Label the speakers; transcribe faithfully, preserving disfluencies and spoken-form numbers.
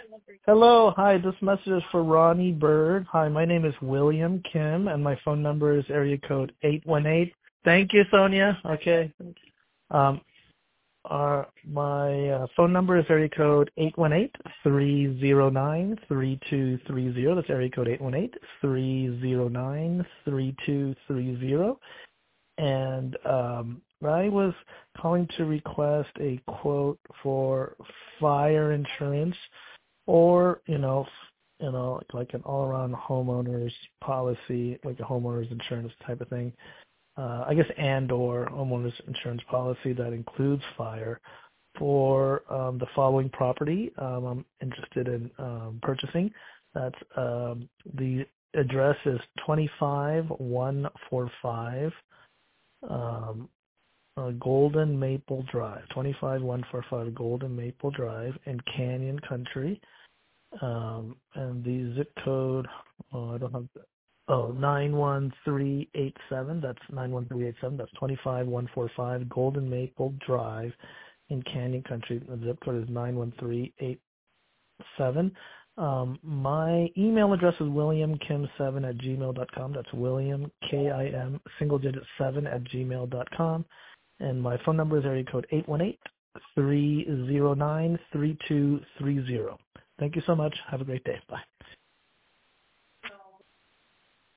Speaker 1: Hello, hi, this message is for Ronnie Bird. Hi, my name is William Kim, and my phone number is area code eight one eight. Thank you, Sonia. Okay. Um, uh, my uh, phone number is area code eight one eight, three zero nine, three two three zero. That's area code eight one eight, three zero nine, three two three zero. And um, I was calling to request a quote for fire insurance, or you know, you know, like an all-around homeowners policy, like a homeowners insurance type of thing. Uh, I guess and or homeowners insurance policy that includes fire for um, the following property. Um, I'm interested in um, purchasing. That's um, the address is twenty-five one forty-five um, uh, Golden Maple Drive, twenty-five one forty-five Golden Maple Drive in Canyon Country. Um, and the zip code, oh, I don't have, oh, nine one three eight seven. That's nine one three eight seven. That's twenty-five one forty-five Golden Maple Drive in Canyon Country. The zip code is nine one three eight seven. Um, my email address is william kim seven at gmail dot com. That's William, K I M, single digit seven at gmail dot com. And my phone number is area code eight one eight, three zero nine, three two three zero. Thank you so much. Have a great day. Bye.